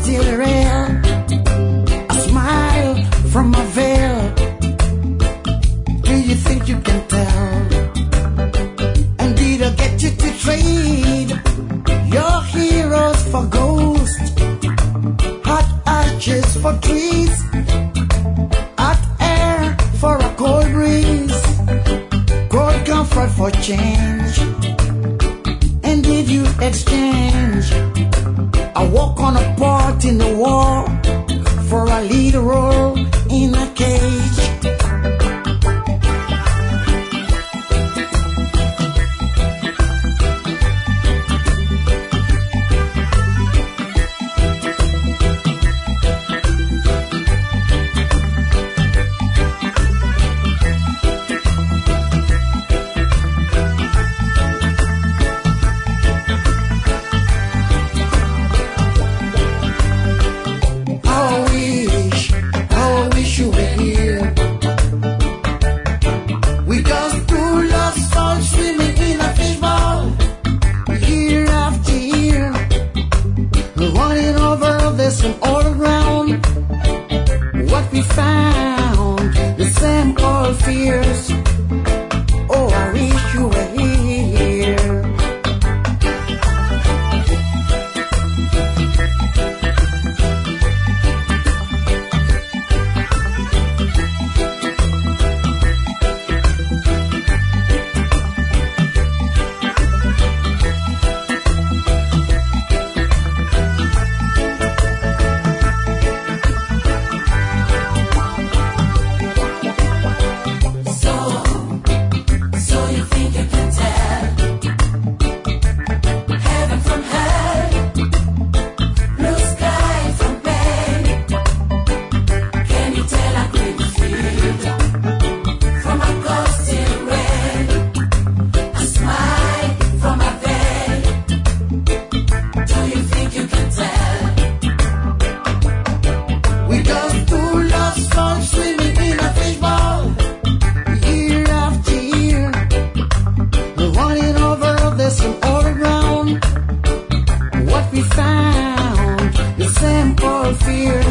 still real. A smile from a veil. Do you think you can tell? And did I get you to trade your heroes for ghosts? Hot ashes for trees, hot air for a cold breeze, cold comfort for change. And did you exchange a walk on a part in the war for a lead role in a cage? And all around, what we found, the same old fears. Oh, I wish you were here. All around, what we found, the same old fear.